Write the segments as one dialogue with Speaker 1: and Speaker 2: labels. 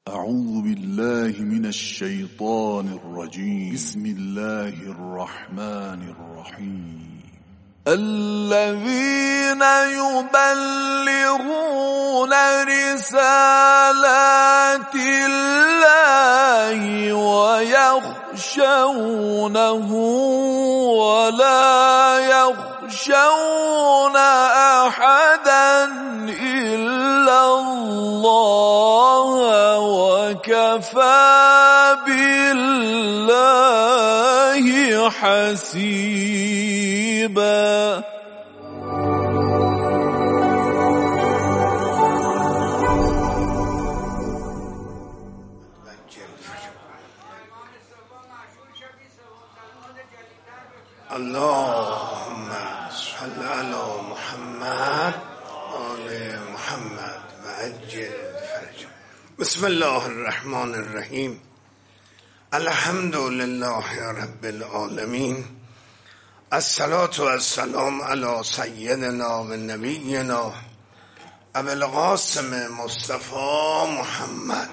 Speaker 1: أعوذ بالله من الشيطان الرجيم. بسم الله الرحمن الرحيم. الذين يبلغون رسالات الله ويخشونه ولا يخشون أحدا إلا الله وكفى بالله حسيبا.
Speaker 2: اللهم صل على محمد آل محمد و عجل فرجهم. بسم الله الرحمن الرحیم. الحمد لله رب العالمین. الصلاة والسلام على سیدنا و نبینا ابی القاسم مصطفی محمد.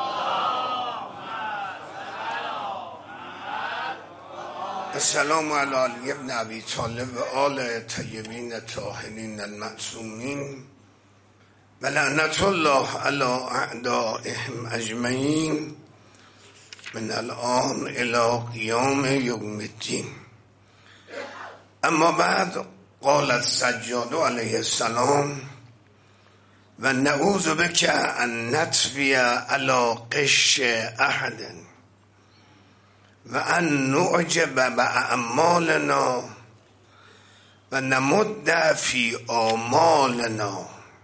Speaker 2: السلام علی علی ابن ابی طالب و آل طیبین طاهرین المعصومین و لعنت الله علی اعدائهم اجمعین من الان الی قیام یوم الدین. اما بعد، قال السجاد علیه السلام و نعوذ بک ان نطوی علی غش احد و ان نعجب باعمالنا و نمد فی آمالنا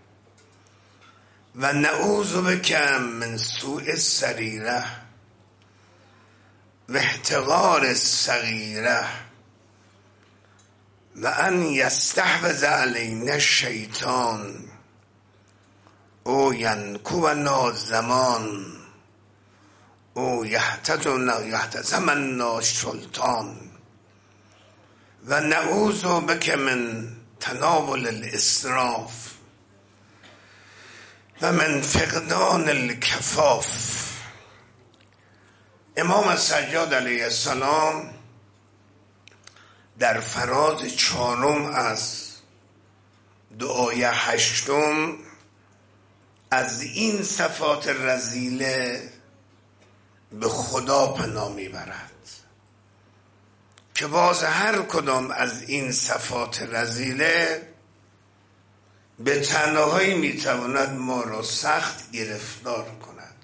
Speaker 2: و نعوذ بک من سوء السریره و احتقار الصغیره و ان یستحوذ علینا الشیطان او ینکبنا الزمان او یحتزمنا السلطان و نعوذ بک من تناول الاسراف و من فقدان الکفاف. امام سجاد علیه السلام در فراز 4 از دعای 8 از این صفات رذیله به خدا پناه میبرد که باز هر کدام از این صفات رذیله به تنهایی میتواند ما را سخت گرفتار کند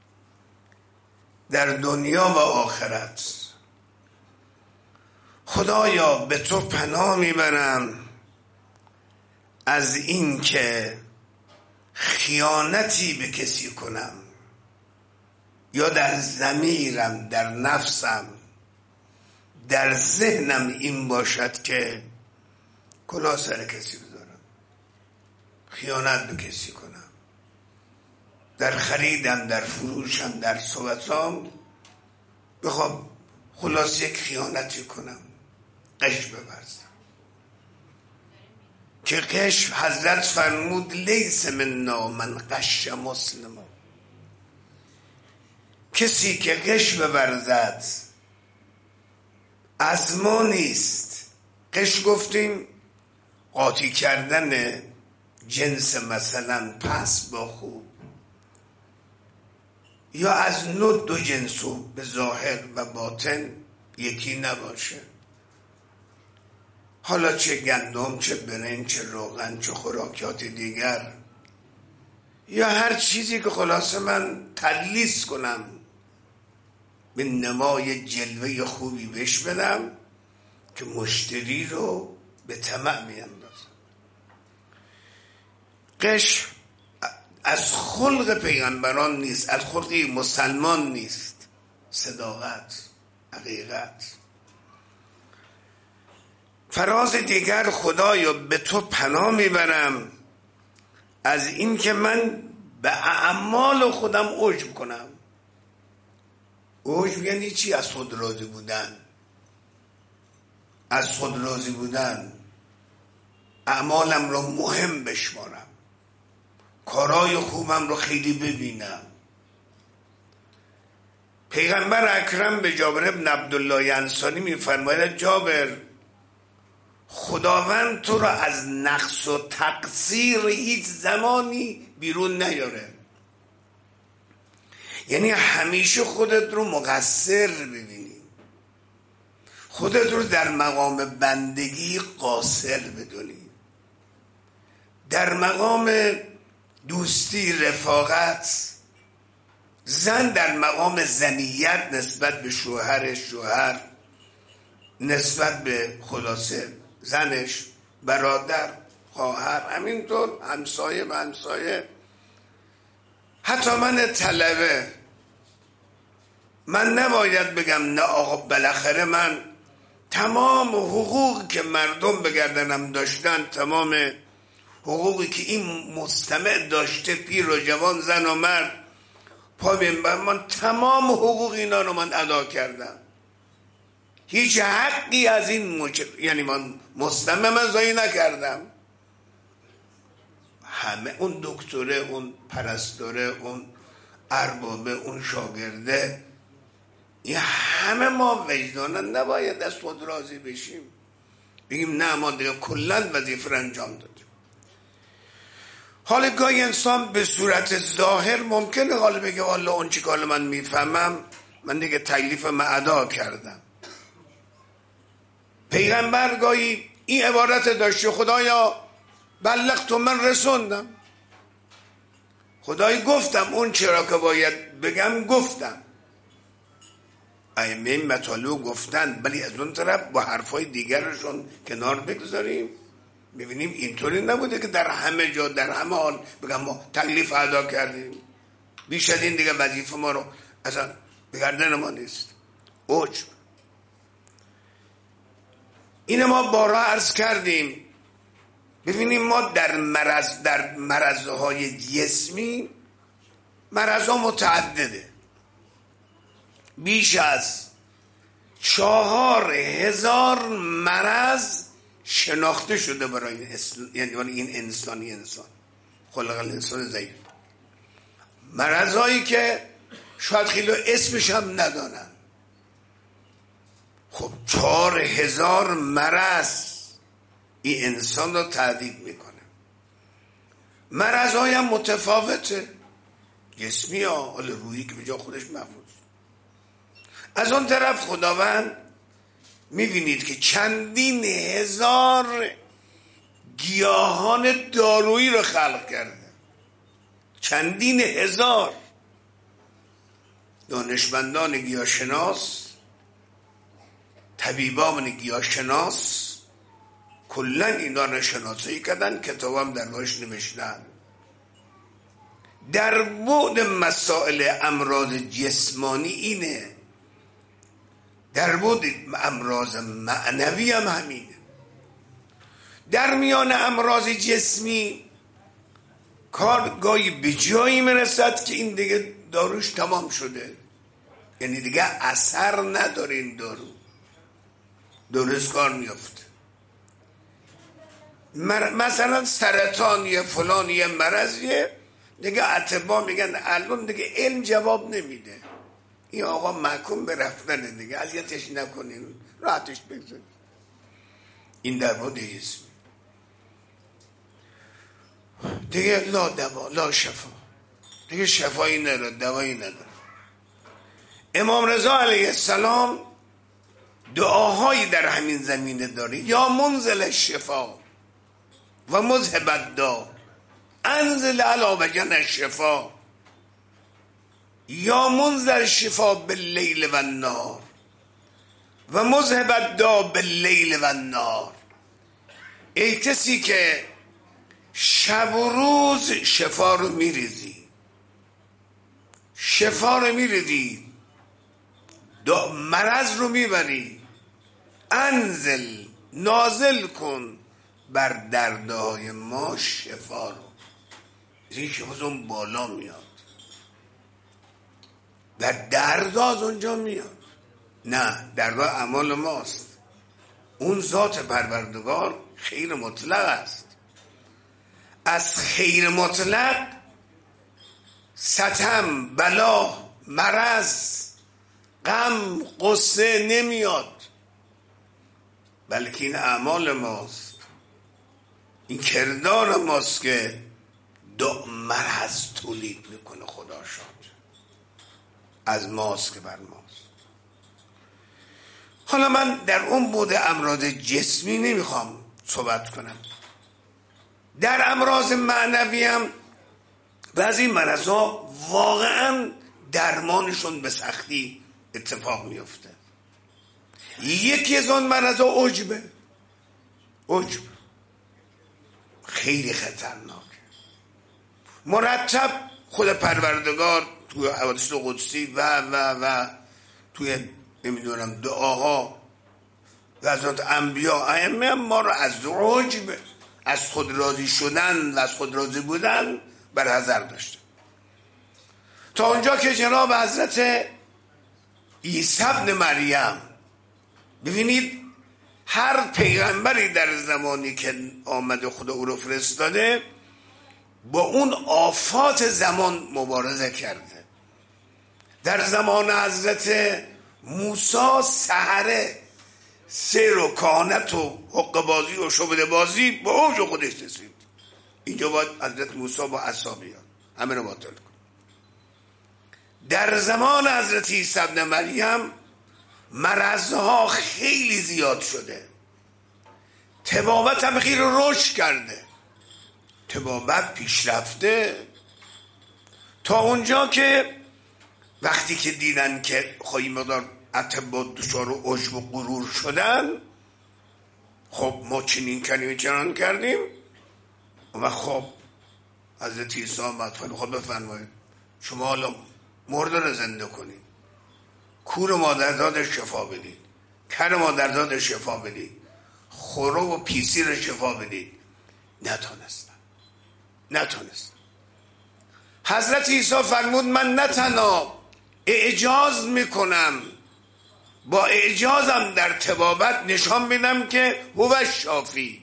Speaker 2: در دنیا و آخرت. خدایا به تو پناه میبرم از این که خیانتی به کسی کنم یا در ضمیرم، در نفسم، در ذهنم این باشد که کلاه سر کسی بذارم، خیانت به کسی کنم، در خریدم، در فروشم، در صحبتام بخوام خلاص یک خیانتی کنم، غش بورزم که غش حضرت فرمود لیس منا من غش مسلم. کسی که غش بورزد از ما نیست. غش گفتیم قاطی کردن جنس مثلا پس با خوب یا از نوع دو جنسو به ظاهر و باطن یکی نباشه. حالا چه گندم، چه برنج، چه روغن، چه خوراکیات دیگر یا هر چیزی که خلاصه من تدلیس کنم به نمای جلوه خوبی بهش بدم که مشتری رو به طمع میاندازم. غش از خلق پیغمبران نیست، از خلق مسلمان نیست. صداقت، حقیقت. فراز دیگر، خدایا به تو پناه میبرم از این که من به اعمال خودم عجب کنم. عجب یعنی چی؟ از خود راضی بودن. از خود راضی بودن، اعمالم رو مهم بشمارم، کارای خوبم رو خیلی ببینم، پیغمبر اکرم به جابر بن عبدالله انصاری میفرماید جابر، خداوند تو را از نقص و تقصیر هیچ زمانی بیرون نیاره. یعنی همیشه خودت رو مقصر ببینی، خودت رو در مقام بندگی قاصر بدونی، در مقام دوستی رفاقت، زن در مقام زنیت نسبت به شوهرش، شوهر نسبت به خلاصه زنش، برادر، خواهر، همینطور همسایه و همسایه. حتی من طلبه، من نباید بگم نه آقا بالاخره من تمام حقوقی که مردم به گردنم داشتن، تمام حقوقی که این مستمع داشته، پیر و جوان، زن و مرد، من تمام حقوق اینا رو من ادا کردم، هیچ حقی از این یعنی من مستمع من ضایع نکردم. همه اون دکتره، اون پرستاره، اون اربابه، اون شاگرده، یه همه ما وجدانا نباید از خود راضی بشیم، بگیم نه ما دیگه کلن وظیفه رو انجام دادیم. حالا گاهی انسان به صورت ظاهر ممکنه حالا بگه والا اون چی کار من میفهمم، من دیگه تکلیف من ادا کردم. پیغمبر گاهی این عبارت داشته، خدایا بلغت، من رسوندم، خدای گفتم اون چرا که باید بگم گفتم. ائمه مطالب گفتن، ولی از اون طرف با حرفای دیگرشون کنار بگذاریم، ببینیم اینطوری نبوده که در همه جا در همه حال بگم ما تکلیف ادا کردیم، بیش از این دیگه وظیفه ما رو اصلا به گردن ما نیست. عجب. این ما بارها عرض کردیم. ببینیم ما در مرضهای جسمی، مرضها متعدده، بیش از 4000 مرض شناخته شده برای این انسان خلق الانسان ضعیف. مرضهایی که شاید خیلی اسمش هم ندانن. خب 4000 مرض این انسان رو تهدید میکنه. مرضهای هم متفاوته، جسمی ها، حالا روحی که به جا خودش محفوظ. از اون طرف خداوند میبینید که چندین هزار گیاهان دارویی رو خلق کرده، چندین هزار. دانشمندان گیاهشناس، طبیبان گیاهشناس کلا اینا رو شناسایی کردن، کتاب هم در باش نوشتن. در بعد مسائل امراض جسمانی اینه، در بعد امراض معنوی هم همینه. در میان امراض جسمی کارگاهی به جایی میرسد که این دیگه داروش تمام شده، یعنی دیگه اثر نداره، این دارو درست کار میافته. مثلا سرطان یا فلان یا مرضیه، دیگه اطباء میگن الان دیگه علم جواب نمیده، این آقا محکوم به رفتن دیگه، اذیتش نکنین، راحتش بگذارید. این در بود اسم دیگه لا دوا لا شفا، دیگه شفایی نداره، دوایی نداره. امام رضا علیه السلام دعاهایی در همین زمینه داره، یا منزل الشفا و مذهب الداء انزل علی وجن الشفا، یا منزل الشفا باللیل و النهار و مذهب الداء باللیل و النهار. ای کسی که شب و روز شفا رو میریزی، شفا رو میریزی، مرض رو میبری، انزل نازل کن بر دردهای ما شفا رو. این شفا از اون بالا میاد، در درد از اونجا میاد، نه درد اعمال ماست. اون ذات پروردگار خیر مطلق است. از خیر مطلق ستم، بلا، مرض، غم قصه نمیاد، بلکه این اعمال ماست، این کردار ماست که مرض تولید میکنه. خدا شاد از ماست که بر ماست. حالا من در اون بود امراض جسمی نمیخوام صحبت کنم. در امراض معنوی هم بعضی مرضها واقعا درمانشون به سختی اتفاق میفته. یکی از اون مرضها عجبه. عجب خیلی خطرناکه. مرتب خود پروردگار توی حوادث قدسی و توی نمیدونم دعاها و از انبیا ائمه ما رو از عجب، از خود راضی شدن و از خود راضی بودن برحذر داشته. تا اونجا که جناب حضرت عیسی ابن مریم، ببینید هر پیغمبری در زمانی که آمده خدا او رو فرستاده با اون آفات زمان مبارزه کرده. در زمان حضرت موسی سحره، سحر و کهانت و حقه بازی و شعبده بازی با اوج خودش رسید. اینجا باید حضرت موسی با عصا بیاد همه رو باطل کن. در زمان حضرت عیسی ابن مریم مرضها خیلی زیاد شده. طبابت هم خیلی رشد کرده. طبابت پیشرفته تا اونجا که وقتی که دیدن که خواهی مقدار اطباء دچار عجب و غرور شدن، خب ما چنین کردیم چنان کردیم و خب حضرت عیسی آمد خب بفرمایید شما حالا مرده رو زنده کنید، کور مادرزاد شفا بدید، کر مادرزاد شفا بدید، خوره و پیسی رو شفا بدید. نتونستن. حضرت عیسی فرمود من نه تنها اعجاز میکنم، با اعجازم در طبابت نشان میدم که هو شافی.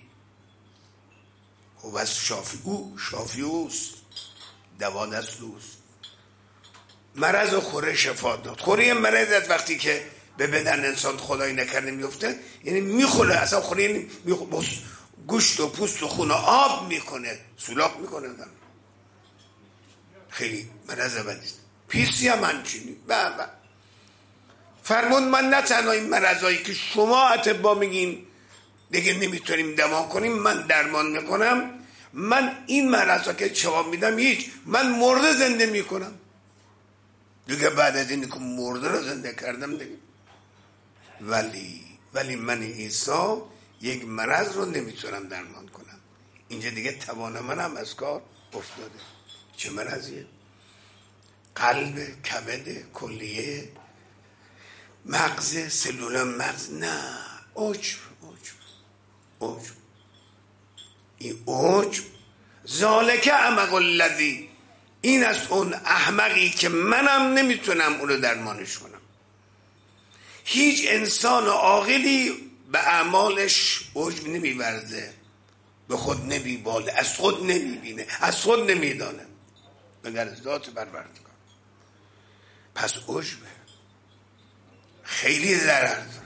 Speaker 2: هو شافی، او شافی اوست، دوا دست اوست. مرض و خوره شفا داد. خوره مرض وقتی که به بدن انسان خدایی نکرده میفته، یعنی میخوره اصلا خوره، یعنی گوشت و پوست و خون و آب میکنه، سولاخ میکنه. خیلی مرض بدیست. پیسی هم همچینی. فرمود من نه تنها این مرضایی که شما اطبا میگین دیگه نمیتونیم دوا کنیم من درمان میکنم، من این مرضا که جواب میدم هیچ، من مرده زنده میکنم دیگه. بعد از این که مرده رو زنده کردم دیگه، ولی من عیسی یک مرض رو نمیتونم درمان کنم. اینجا دیگه توان منم از کار افتاده. چه مرضیه؟ قلب، کبد، کلیه، مغز، سلول مغز. نه، عجب. این عجب ذالک احمق الذی، این است اون احمقی که منم نمیتونم اون رو درمانش کنم. هیچ انسان عاقلی به اعمالش عجب نمیورزه، به خود نمیباله، از خود نمیبینه، از خود نمیدانه مگر از ذات پروردگار. پس عجبه خیلی ضرر داره.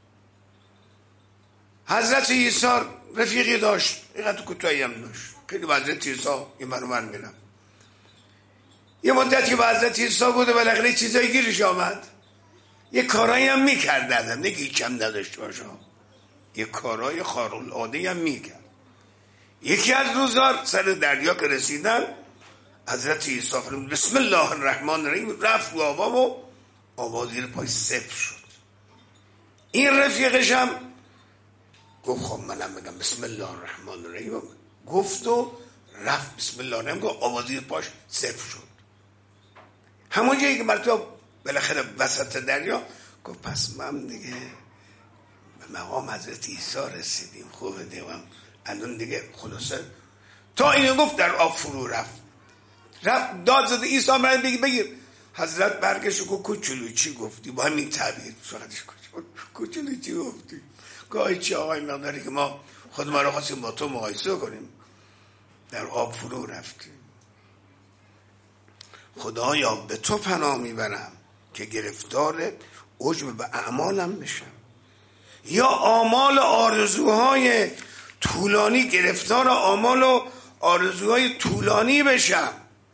Speaker 2: حضرت عیسی رفیقی داشت، اینقدر کوتاهی هم داشت، خیلی با حضرت عیسی این منو میرم. یه مدتی با حضرت عیسی بود و بالاخره چیزایی گیرش آمد. یه کارایی هم میکرد ازم، نگه هیچ هم نداشت باشه، یه کارای خارق‌العاده هم میکرد. یکی از روزا سر دریا که رسیدن، حضرت عیسی فرمود بسم الله الرحمن الرحیم، رفت رو آبا و آبا زیر پای صفر شد. این رفیقش هم گفت خب منم بگم بسم الله الرحمن الرحیم، گفت و رفت بسم الله الرحمن، گفت آبا زیر پاش صفر شد. همون جایی که مرتبه بالاخره وسط دریا گفت پس من دیگه به مقام حضرت عیسی رسیدیم، خوبه دیوام الان دیگه خلاصه. تا اینو گفت در آب فرو رفت داد زده عیسی من بگیر. حضرت برگشت گفت کوچولو چی گفتی؟ با همین تعبیر فقطش کوچولو چی گفتی؟ گاهی چی آقای مقداری که ما خود ما رو خواستیم با تو مقایسه کنیم، در آب فرو رفتیم. خدایا به تو پناه میبرم که گرفتار عجب به اعمالم بشم، یا آمال آرزوهای طولانی، گرفتار آمال و آرزوهای طولانی بشم.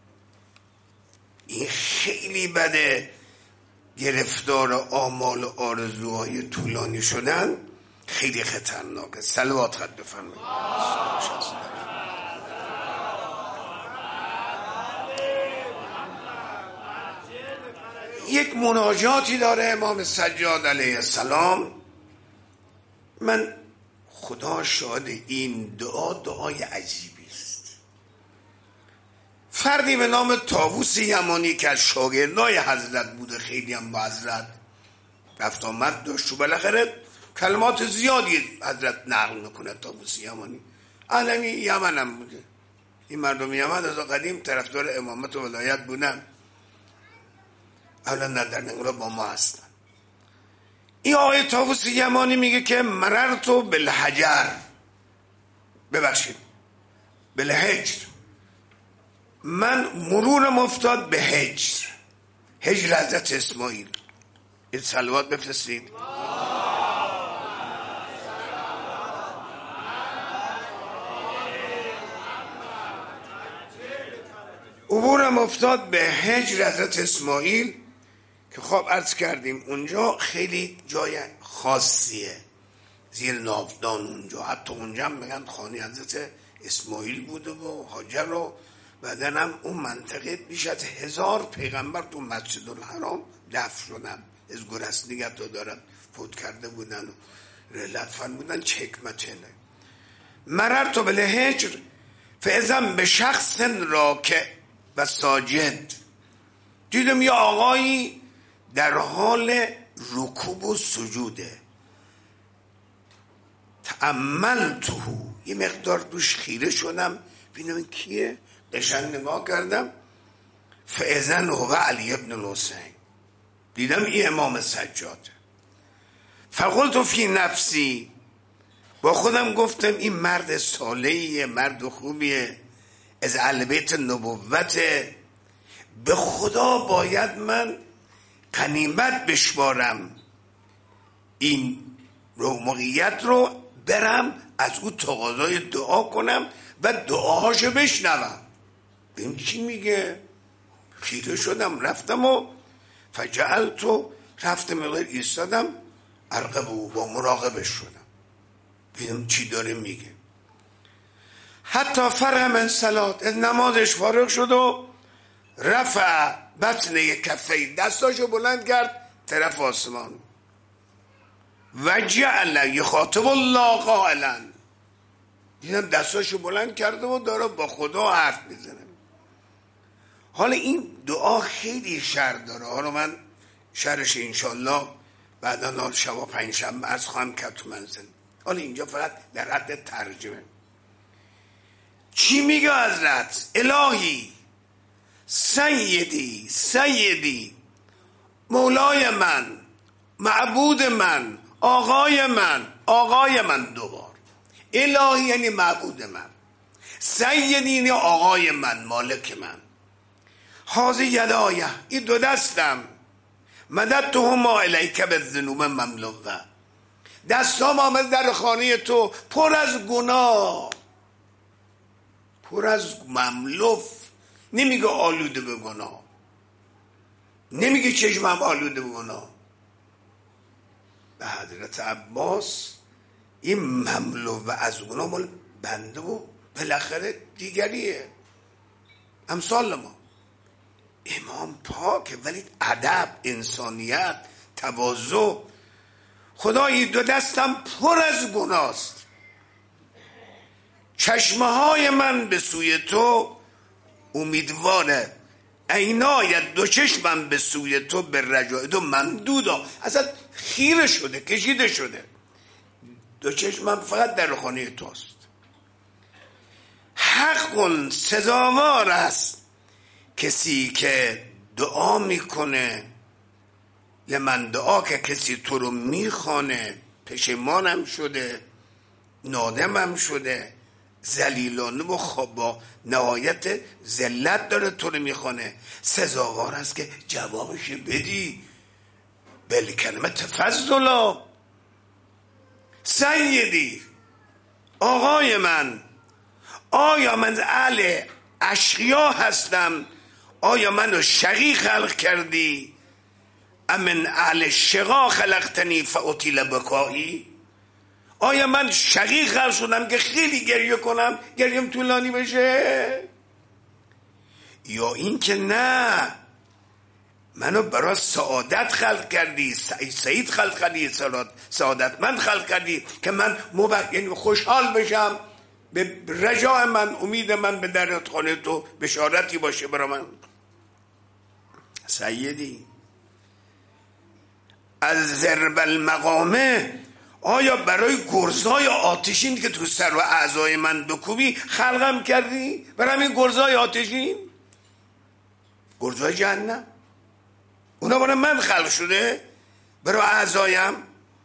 Speaker 2: این خیلی بده، گرفتار آمال و آرزوهای طولانی شدن خیلی خطرناکه. صلوات خط بفرمایید. یک مناجاتی داره امام سجاد علیه السلام. من خدا شاهد این دعای عجیبی است. فردی به نام طاووس یمانی که از شاگردای حضرت بوده، خیلی هم با حضرت رفت آمد داشت و بالاخره کلمات زیادی حضرت نقل میکنه. طاووس یمانی عالمی یمن هم بوده. این مردم یمن از قدیم طرفدار امامت و ولایت بودن، اولا نه در انقلاب با ما هستن. این آقای طاووس یمانی میگه که مررتو بالحجر، ببخشید بالحجر، من مرورم افتاد به هجر. هجر حضرت اسماعیل. این صلوات بفرستید. عبورم افتاد به هجر حضرت اسماعیل که خب عرض کردیم اونجا خیلی جای خاصیه، زیر ناودان اونجا. حتی اونجا هم میگن خانه حضرت اسماعیل بوده و هاجر، و بعدن هم اون منطقه بیش از 1000 پیغمبر تو مسجد الحرام دفن شدن. از گرسنگی تا دارن فوت کرده بودن و رحلت فن بودن. چه حکمته. مررت بالهجر فاذا به شخص راکع و ساجد، دیدم یه آقایی در حال رکوع و سجوده. تأملته، یه مقدار دوش خیره شدم ببینم کیه. قشنگ نگاه کردم، فاذا هو علی ابن الحسین، دیدم این امام سجاد. فقلت فی نفسی، با خودم گفتم این مرد صالحیه، مرد خوبیه، از اهل بیت نبوته، به خدا باید من غنیمت بشمارم این موقعیت رو، برم از او تقاضای دعا کنم و دعاهاشو بشنوم ببین چی میگه. خیره شدم رفتم و فجعلتو، رفتم ایستادم ارقبو، با مراقبش شدم ببینم چی داره میگه. حتی فرغ من صلات، از نمازش فارغ شد و رفع بطن کفی، دستاشو بلند کرد طرف آسمان. و جعل یخاطب الله قائلا، دیدم دستاشو بلند کرده و داره با خدا حرف میزنه. حالا این دعا خیلی شرح داره. حالا من شرحش انشالله بعدا شبا پنجشنبه عرض خواهم کرد تو منزل. حالا اینجا فقط در حد ترجمه. چی میگه حضرت؟ الهی، سیدی، سیدی، مولای من، معبود من، آقای من، آقای من. دوبار الهی یعنی معبود من، سیدی یعنی آقای من، مالک من. حاضی یدایه، این دو دستم، مددتهما الیک بالذنوب مملوءه، دستام آمد در خانه تو پر از گناه، پر از مملوف. نمیگه آلوده به گناه، نمیگه چشمم آلوده به گناه. به حضرت عباس این مملو از گناه مال بنده و بالاخره دیگریه، امثال ما. امام پاکه ولی ادب، انسانیت، تواضع. خدایی دو دستم پر از گناست، چشمه های من به سوی تو امیدواره، عینایت دو چشمم به سوی تو به رجای تو ممدودا. اصلا خیره شده، کشیده شده، دو چشمم فقط در خانه توست. حق سزاوار است کسی که دعا میکنه، لمن دعا، که کسی تو رو میخوانه، پشیمانم شده، نادمم شده، ذلیلانه و با نهایت ذلت داره تو رو میخوانه، سزاوار است که جوابش بدی. بالکلمت فضلا. سیدی، آقای من، آیا من اهل اشقیا هستم؟ آیا منو شقی خلق کردی؟ امن اهل شقا خلقتنی فاطیل بکایی؟ آیا من شقی خلق شدم که خیلی گریه کنم، گریم طولانی بشه؟ یا این که نه، منو برای سعادت خلق کردی، سعید خلق کردی، سعادت من خلق کردی که من یعنی خوشحال بشم، به رجاء من، امید من به درت خانه تو بشارتی باشه برای من. سیدی، از ضرب المقامه، آیا برای گرزهای آتشین که تو سر و اعضای من بکوبی خلقم کردی؟ برای همین گرزهای آتشین، گرزهای جهنم، اونا برای من خلق شده، برای اعضایم؟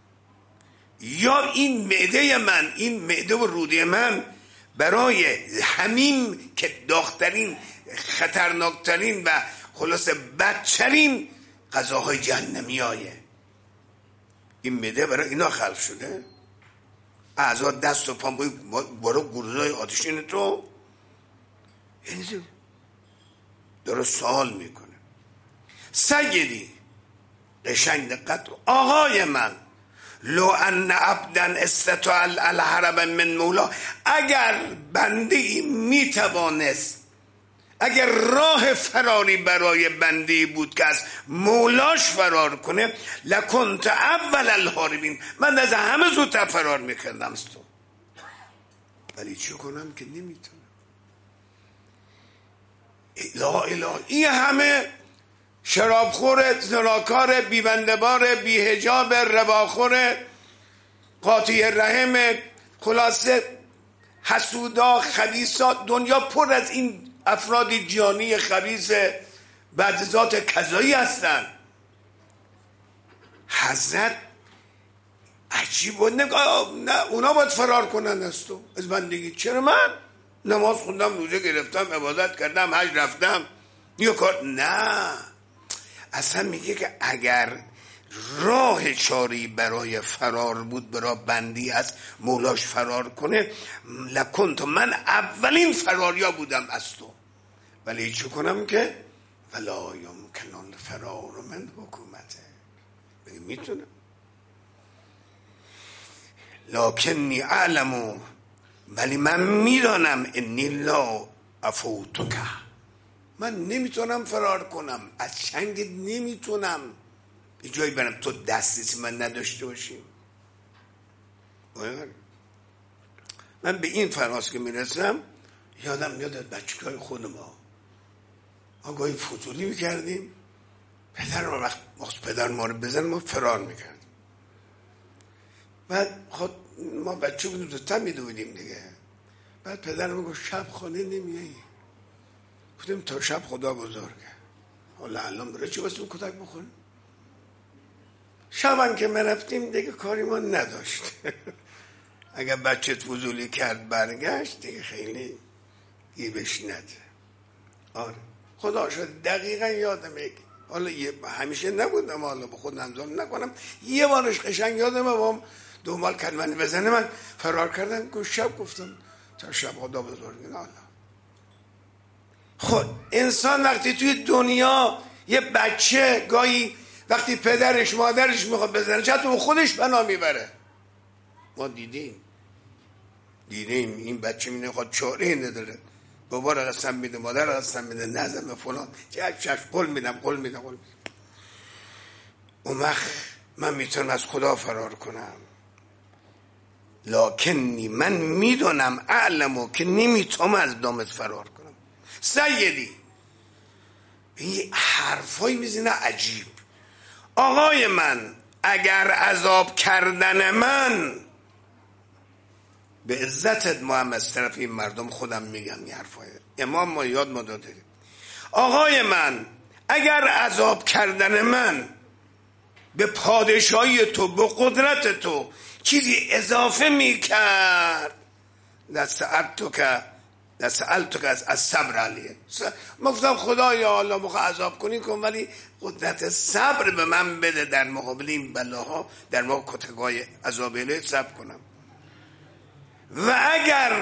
Speaker 2: یا این معده من، این معده و روده من برای همین که داغ‌ترین، خطرناکترین و خلاص بدترین غذاهای جهنمی هایه، این معده برای اینا خلق شده؟ اعضا دست و پام برای گرزهای آتشین تو؟ یعنی داره سوال میکنه. سیدی، قشنگ دقت رو، آقای من، لو ان عبدا استطاع الهرب من مولا، اگر بنده میتوانست، اگر راه فراری برای بنده بود که از مولاش فرار کنه، لکنت اول الهاربین، من از همه زودتر فرار میکردم از تو، ولی چه کنم که نمیتونم. لا اله، این همه شرابخور، زناکار، بیبندبار، بیهجاب، رباخور، قاطع رحم، خلاصه حسودا، خبیثا، دنیا پر از این افراد جانی خبیث بدذات کذایی هستن. حضرت عجیب بود، نه اونا باید فرار کنن از تو، از بندگی. چرا من نماز خوندم، روزه گرفتم، عبادت کردم، حج رفتم، یا کار؟ نه، اصلا میگه که اگر راه چاری برای فرار بود، برای بندی از مولاش فرار کنه، لکنت، من اولین فراریا بودم از تو، ولی چه کنم که ولا یمکن الفرار من حکومته، بگه میتونم، لکنی اعلم، ولی من میدانم انی لا افوتک، من نمیتونم فرار کنم از چنگت، نمیتونم یه جایی برم تو دسترسی من نداشته باشیم. من به این فراز که میرسم یادم میاد بچگاه خود ما گاهی فضولی میکردیم، وقت پدر ما رو بزن ما فرار میکردیم. بعد خود ما بچه بودیم زودتر میدویدیم دیگه. بعد پدر ما گفت شب خانه نمیایی. گفتیم تا شب خدا بزرگه، حالا الان برای چی بستیم کتک بخوریم؟ شبن که مرفتیم دیگه کاری ما نداشت. اگر بچه فضولی کرد برگشت دیگه خیلی گیبش نده. آره خدا شد دقیقا یادمه، حالا همیشه نبودم، حالا به خود نمزام نکنم، یه بارش قشنگ یادمه با دنبال کلمه بزنه من فرار کردم که شب گفتم تا شب خدا بزرگه. حالا خب انسان وقتی توی دنیا یه بچه گاهی وقتی پدرش مادرش میخواد بزنه چطور اون خودش بنا میبره. ما دیدیم این بچه میخواد چاره نداره، بابا را قسم میده، مادر را قسم میده، نزن فلان، چش قول میدم. اون وقت من میتونم از خدا فرار کنم، لکنی من میدونم اعلمو که نمیتونم از دامت فرار کنم. سیدی، این حرفایی میزنه عجیب. آقای من، اگر عذاب کردن من به عزتت محمد طرف این مردم خودم میگم این حرفای امام ما یاد ما داده. آقای من، اگر عذاب کردن من به پادشاهی تو، به قدرت تو چیزی اضافه میکرد، دست تو که نسألتک از صبر علیه. من گفتم خدایا الله موقع عذاب کنی کن، ولی قدرت صبر به من بده در مقابل این بلاها، در مقابل کتگای عذاب الهی صبر کنم. و اگر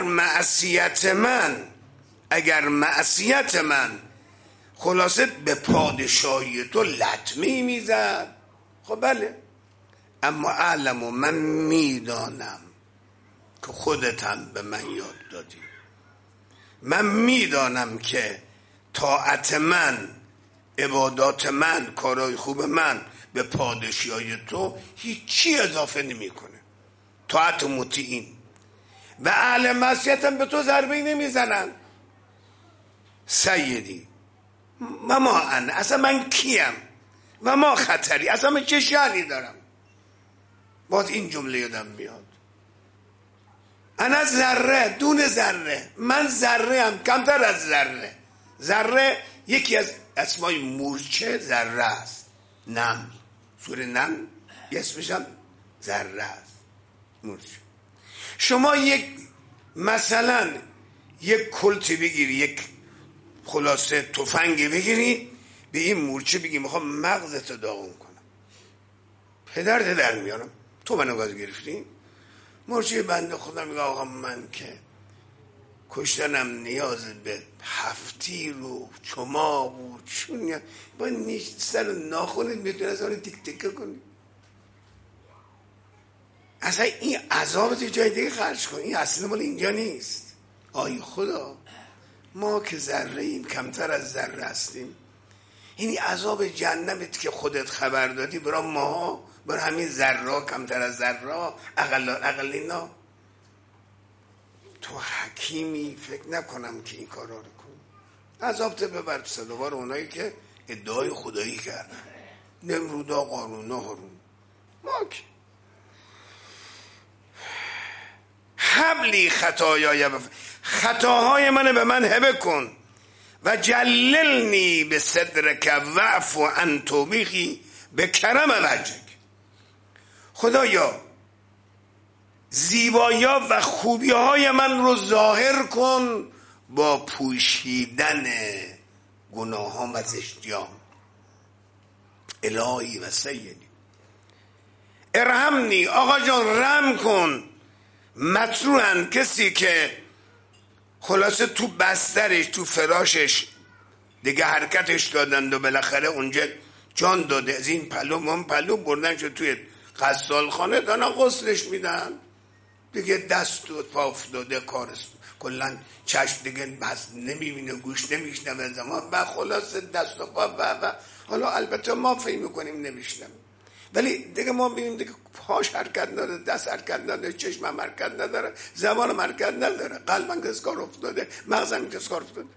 Speaker 2: معصیت من خلاصه به پادشاهی تو لطمه میزد، خب بله، اما اعلم و من میدانم که خودت هم به من یاد دادی، من میدانم که طاعت من، عبادات من، کارهای خوب من به پادشاهی تو هیچی اضافه نمیکنه. طاعت مطیعین و اهل معصیتم به تو ضربه نمیزنن. سیدی و ما انا، اصلا من کیم و ما خطری، اصلا من چه شأنی دارم. باز این جمله یادم میاد، انا ذره دون ذره، من ذره هم کمتر از ذره. ذره یکی از اسمای مورچه ذره است. نمل، سوره نمل اسمش هم ذره است، مورچه. شما مثلا یک کلتی بگیری، یک خلاصه تفنگی بگیری، به این مورچه بگی میخوام مغزتو داغون کنم، پدرت در میارم، تو منو گاز گرفتی؟ مورچه بنده خدا میگه آقا من که کشتنم نیاز به هفتیر و چماق و چون با سر ناخونت میتونه از آن تیک تیکه کنی. اصلا این عذابت جای دیگه خرج کن، این اصلا مال اینجا نیست. آی خدا، ما که ذره ایم، کمتر از ذره هستیم. این عذاب جهنمت که خودت خبر دادی برای ما، برای همین ذره، کمتر از ذره، اقلینا. تو حکیمی، فکر نکنم که این کارا رو کن. عذابت ببر صدوار اونایی که ادعای خدایی کردن، نمرودا، قارونا، هارون. ما که حبلی خطاهای من به من هبه کن و جللنی به صدرک وعفو عن توبیخی به کرم وجهک. خدایا زیبایا و خوبی های من رو ظاهر کن با پوشیدن گناهام و زشتیام. الهی و سیدی ارحمنی، آقا جان رحم کن. مطروحن، کسی که خلاصه تو بسترش، تو فراشش دیگه حرکتش دادند و بالاخره اونجا جان داده، از این پلو من پلو بردن شد توی غسال خانه، دارن غسلش میدن دیگه، دست و پا افتاده، کارست کلن چشم دیگه بس نمیبینه، گوش نمیشنوه زمان و خلاصه دست و پا و حالا البته ما فهم میکنیم نمیشنم، ولی دیگه ما ببینیم دیگه پاش حرکت نداره، دست حرکت نداره، چشمم حرکت نداره، زبانم حرکت نداره، قلبم که از کار افتاده، مغزم که از کار افتاده.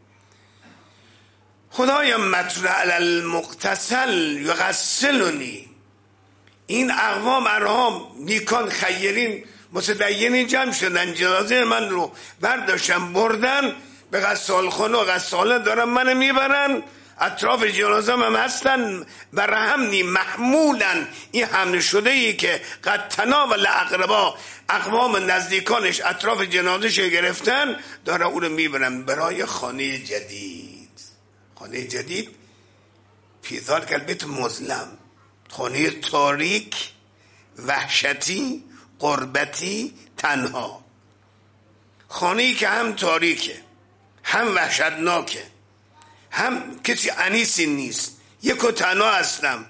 Speaker 2: خدایا مطرح علی المغتسل یغسلنی. این اقوام ارهام نیکان خیرین متدینین جمع شدن، جنازه من رو برداشتن بردن به غسالخانه و غساله دارن من میبرن، اطراف جنازه هم هستن، برهمنی محمولن. این حمل شده ای که قد تناول اقربا، اقوام نزدیکانش اطراف جنازهش گرفتن، دارن او رو میبرن برای خانه جدید. خانه جدید فی ذلک البیت مظلم، خانه تاریک، وحشتی، غربتی، تنها. خانه‌ای که هم تاریکه، هم وحشتناکه، هم کسی انیسی نیست، یک و تنها هستم.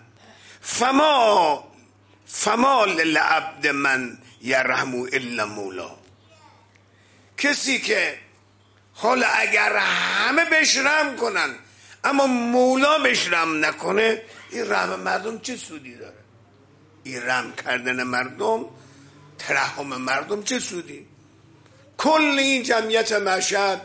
Speaker 2: فما للعبد من یرحمو الا مولا. کسی که حالا اگر همه بهش رحم کنن اما مولا بهش رحم نکنه، این رحم مردم چه سودی داره؟ این رحم کردن مردم، ترحم مردم چه سودی؟ کل این جمعیت مشهد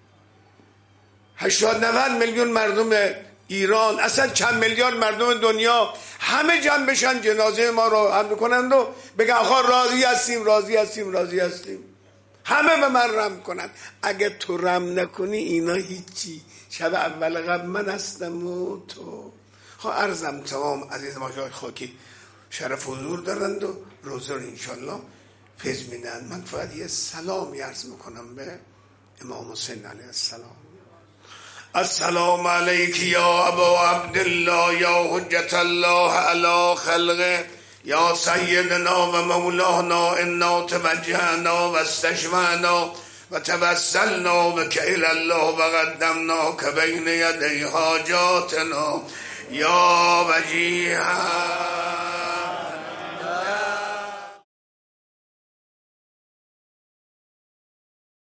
Speaker 2: 80-90 میلیون مردم ایران، اصلا چند میلیارد مردم دنیا، همه جمع بشن جنازه ما رو حمل کنند و بگن آقا راضی هستیم، راضی هستیم، راضی هستیم، همه به من رحم کنند. اگه تو رحم نکنی اینا هیچی. شب اول قبل من هستم و تو. عرضم تمام. عزیز ما جای خاکی شرف حضور دارند و روزه رو انشالله فیض میدن. من فقط یه سلامی عرض میکنم به امام حسین علیه السلام. السلام علیک یا ابا عبدالله یا حجت الله علی خلقه یا سیدنا و مولانا انا توجهنا و استشفعنا و توسلنا بک الی الله و قدمناک بین یدی حاجاتنا یا وجیها.